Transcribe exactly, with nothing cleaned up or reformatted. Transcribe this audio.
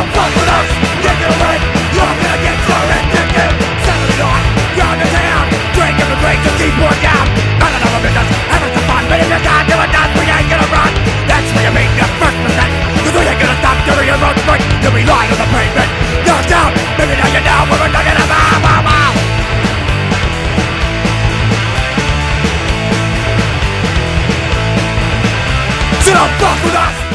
don't fuck with us, you're gonna win. You're gonna get your addicted. Settle it off, round the town. Drink and drink to keep one down. None of our business, having some fun. But if you can't do it, that's we ain't gonna run. That's where you make the first mistake. Cause we ain't gonna stop till your road break. You'll be lying on the pavement, knocked out. Maybe now you're down, but we're not gonna bow, bow, bow. So don't fuck with us.